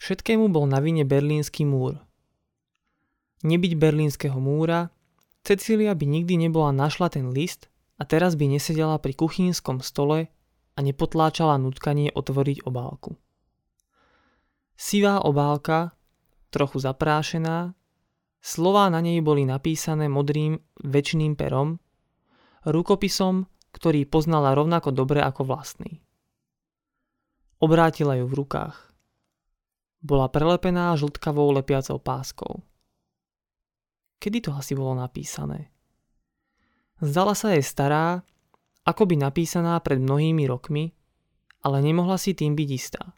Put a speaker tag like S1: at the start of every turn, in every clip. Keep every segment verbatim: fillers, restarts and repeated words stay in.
S1: Všetkému bol na vine Berlínsky múr. Nebyť Berlínskeho múra, Cecília by nikdy nebola našla ten list a teraz by nesedela pri kuchynskom stole a nepotláčala nutkanie otvoriť obálku. Sivá obálka, trochu zaprášená, slová na nej boli napísané modrým večným perom, rukopisom, ktorý poznala rovnako dobre ako vlastný. Obrátila ju v rukách. Bola prelepená žltkavou lepiacou páskou. Kedy to asi bolo napísané? Zdala sa jej stará, akoby napísaná pred mnohými rokmi, ale nemohla si tým byť istá.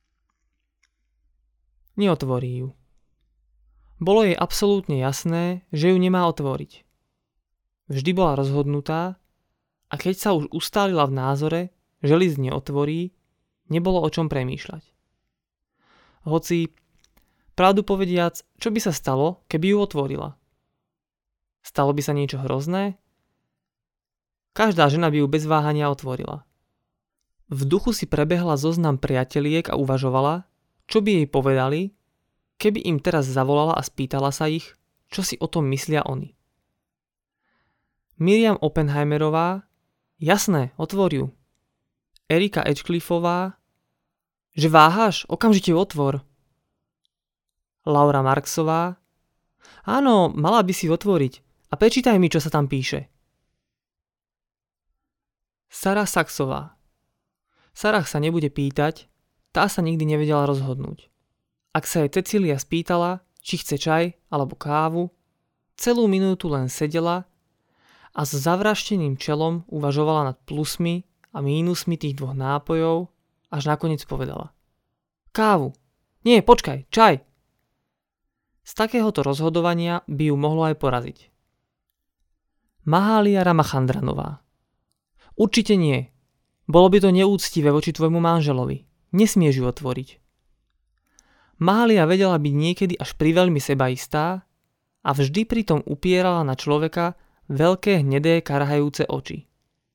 S1: Neotvorí ju. Bolo jej absolútne jasné, že ju nemá otvoriť. Vždy bola rozhodnutá a keď sa už ustálila v názore, že list neotvorí, nebolo o čom premýšľať. Hoci, pravdu povediac, čo by sa stalo, keby ju otvorila? Stalo by sa niečo hrozné? Každá žena by ju bez váhania otvorila. V duchu si prebehla zoznam priateliek a uvažovala, čo by jej povedali, keby im teraz zavolala a spýtala sa ich, čo si o tom myslia oni. Miriam Oppenheimerová, jasné, otvor ju. Erika Edgecliffová, že váhaš, okamžite ju otvor. Laura Marksová, áno, mala by si otvoriť a prečítaj mi, čo sa tam píše. Sarah Saxová. Sarah sa nebude pýtať, tá sa nikdy nevedela rozhodnúť. Ak sa jej Cecília spýtala, či chce čaj alebo kávu, celú minútu len sedela a s zavrašteným čelom uvažovala nad plusmi a mínusmi tých dvoch nápojov, až nakoniec povedala. Kávu. Nie, počkaj, čaj. Z takéhoto rozhodovania by ju mohlo aj poraziť. Mahália Ramachandranová. Určite nie. Bolo by to neúctivé voči tvojmu manželovi. Nesmieš ju otvoriť. Mahália vedela byť niekedy až priveľmi sebaistá a vždy pritom upierala na človeka veľké hnedé karhajúce oči.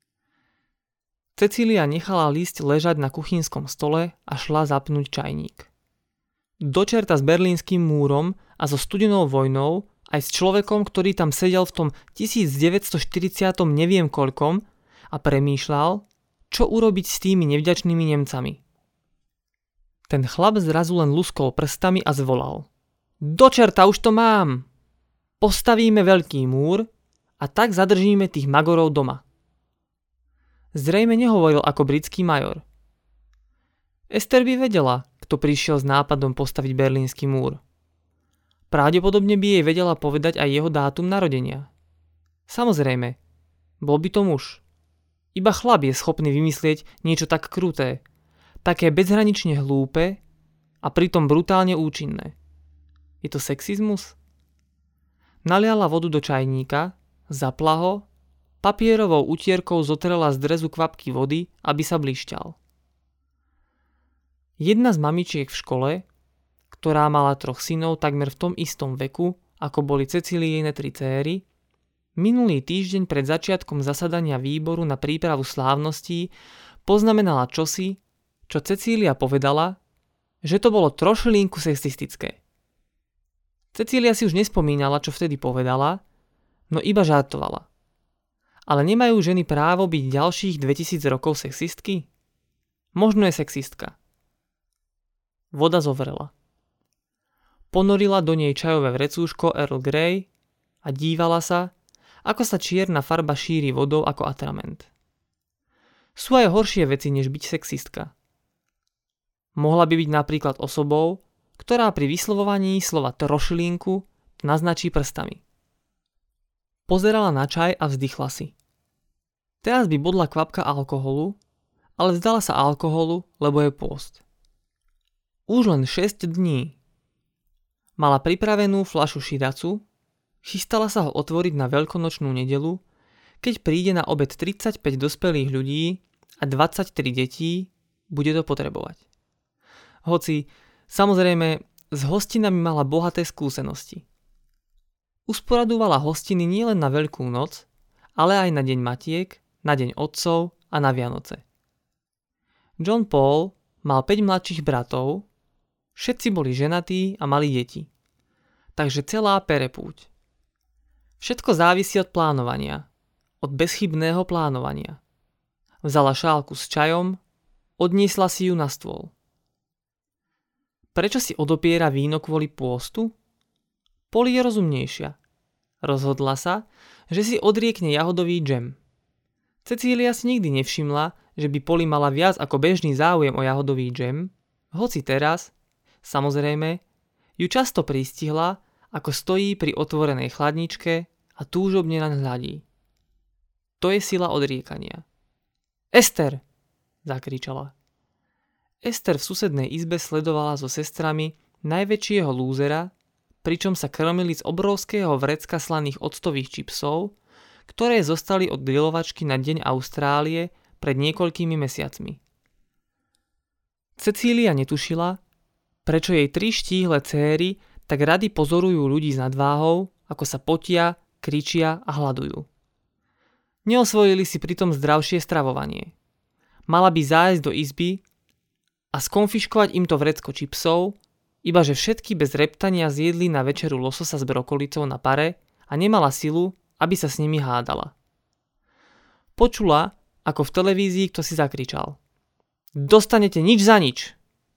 S1: Cecília nechala list ležať na kuchynskom stole a šla zapnúť čajník. Do čerta s Berlínskym múrom a so studenou vojnou, aj s človekom, ktorý tam sedel v tom devätnásťstoštyridsať neviem koľkom a premýšľal, čo urobiť s tými nevďačnými Nemcami. Ten chlap zrazu len luskol prstami a zvolal. Do čerta, už to mám! Postavíme veľký múr a tak zadržíme tých magorov doma. Zrejme nehovoril ako britský major. Ester by vedela, kto prišiel s nápadom postaviť Berlínsky múr. Pravdepodobne by jej vedela povedať aj jeho dátum narodenia. Samozrejme, bol by to muž. Iba chlap je schopný vymyslieť niečo tak kruté, také bezhranične hlúpe a pritom brutálne účinné. Je to sexizmus? Naliala vodu do čajníka, zapla ho, papierovou utierkou zotrela z drezu kvapky vody, aby sa blišťal. Jedna z mamičiek v škole, ktorá mala troch synov takmer v tom istom veku, ako boli Cecíliine tri céry, minulý týždeň pred začiatkom zasadania výboru na prípravu slávností poznamenala čosi, čo Cecília povedala, že to bolo trošilinku sexistické. Cecília si už nespomínala, čo vtedy povedala, no iba žartovala. Ale nemajú ženy právo byť ďalších dvetisíc rokov sexistky? Možno je sexistka. Voda zovrela. Ponorila do nej čajové vrecúško Earl Grey a dívala sa, ako sa čierna farba šíri vodou ako atrament. Sú aj horšie veci, než byť sexistka. Mohla by byť napríklad osobou, ktorá pri vyslovovaní slova trošilinku naznačí prstami. Pozerala na čaj a vzdychla si. Teraz by bodla kvapka alkoholu, ale vzdala sa alkoholu, lebo je pôst. Už len šesť dní. Mala pripravenú fľašu širacu, chystala sa ho otvoriť na veľkonočnú nedeľu, keď príde na obed tridsaťpäť dospelých ľudí a dvadsaťtri detí, bude to potrebovať. Hoci, samozrejme, s hostinami mala bohaté skúsenosti. Usporadovala hostiny nielen na Veľkú noc, ale aj na Deň Matiek, na Deň Otcov a na Vianoce. John Paul mal päť mladších bratov, Všetci boli ženatí a mali deti. Takže celá perepúť. Všetko závisí od plánovania. Od bezchybného plánovania. Vzala šálku s čajom, odniesla si ju na stôl. Prečo si odopiera víno kvôli pôstu? Polly je rozumnejšia. Rozhodla sa, že si odriekne jahodový džem. Cecília si nikdy nevšimla, že by Polly mala viac ako bežný záujem o jahodový džem, hoci teraz, samozrejme, ju často pristihla, ako stojí pri otvorenej chladničke a túžobne naň hľadí. To je sila odriekania. Ester! Zakričala. Ester v susednej izbe sledovala so sestrami najväčšieho lúzera, pričom sa krmili z obrovského vrecka slaných octových čipsov, ktoré zostali od grilovačky na deň Austrálie pred niekoľkými mesiacmi. Cecília netušila, prečo jej tri štíhle céry tak rady pozorujú ľudí s nadváhou, ako sa potia, kričia a hľadujú. Neosvojili si pritom zdravšie stravovanie. Mala by zájsť do izby a skonfiškovať im to vrecko čipsov, ibaže všetky bez reptania zjedli na večeru lososa s brokolicou na pare a nemala silu, aby sa s nimi hádala. Počula, ako v televízii kto si zakričal. Dostanete nič za nič!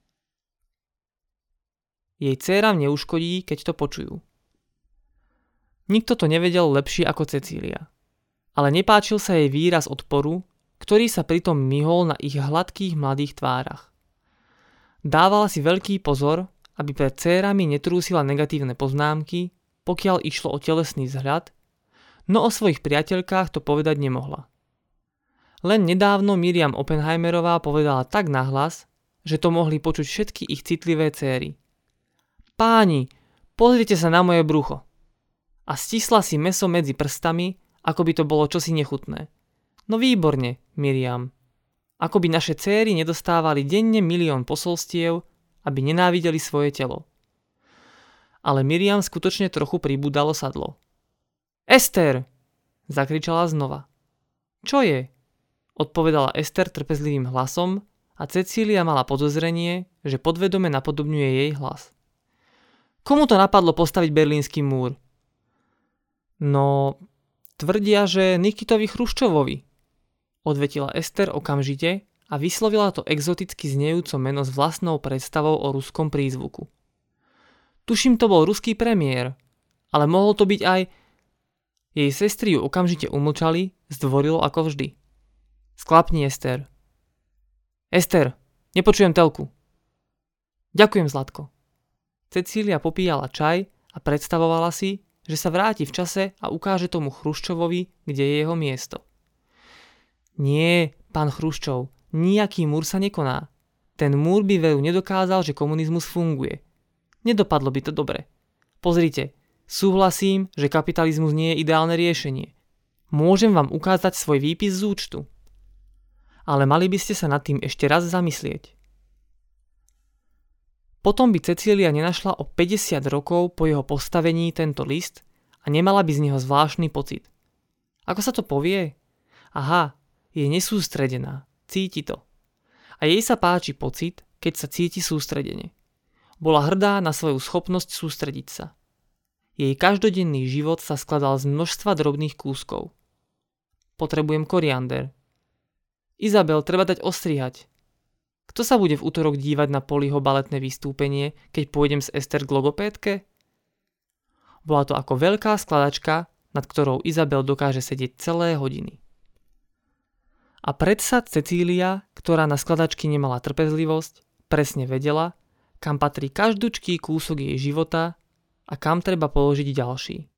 S1: Jej dcéram neuškodí, keď to počujú. Nikto to nevedel lepšie ako Cecília. Ale nepáčil sa jej výraz odporu, ktorý sa pritom myhol na ich hladkých mladých tvárach. Dávala si veľký pozor, aby pred dcérami netrúsila negatívne poznámky, pokiaľ išlo o telesný vzhľad, no o svojich priateľkách to povedať nemohla. Len nedávno Miriam Oppenheimerová povedala tak nahlas, že to mohli počuť všetky ich citlivé céry. Páni, pozrite sa na moje brucho. A stisla si mäso medzi prstami, ako by to bolo čosi nechutné. No výborne, Miriam. Ako by naše céry nedostávali denne milión posolstiev, aby nenávideli svoje telo. Ale Miriam skutočne trochu pribúdalo sadlo. Ester! Zakričala znova. Čo je? Odpovedala Ester trpezlivým hlasom a Cecília mala podozrenie, že podvedome napodobňuje jej hlas. Komu to napadlo postaviť berlínsky múr? No, tvrdia, že Nikitovi Chruščovovi, odvetila Ester okamžite a vyslovila to exoticky znejúco meno s vlastnou predstavou o ruskom prízvuku. Tuším, to bol ruský premiér, ale mohol to byť aj... Jej sestry ju okamžite umlčali, zdvorilo ako vždy. Sklapni, Ester. Ester, nepočujem telku. Ďakujem, Zlatko. Cecília popíjala čaj a predstavovala si, že sa vráti v čase a ukáže tomu Chruščovovi, kde je jeho miesto. Nie, pán Chruščov, nijaký múr sa nekoná. Ten múr by veru nedokázal, že komunizmus funguje. Nedopadlo by to dobre. Pozrite, súhlasím, že kapitalizmus nie je ideálne riešenie. Môžem vám ukázať svoj výpis z účtu. Ale mali by ste sa nad tým ešte raz zamyslieť. Potom by Cecília nenašla o päťdesiat rokov po jeho postavení tento list a nemala by z neho zvláštny pocit. Ako sa to povie? Aha, je nesústredená, cíti to. A jej sa páči pocit, keď sa cíti sústredene. Bola hrdá na svoju schopnosť sústrediť sa. Jej každodenný život sa skladal z množstva drobných kúskov. Potrebujem koriander. Izabel, treba dať ostrihať. Kto sa bude v útorok dívať na Pollyho baletné vystúpenie, keď pôjdem s Ester k logopédke? Bola to ako veľká skladačka, nad ktorou Izabel dokáže sedieť celé hodiny. A predsa Cecília, ktorá na skladačky nemala trpezlivosť, presne vedela, kam patrí každúčký kúsok jej života a kam treba položiť ďalší.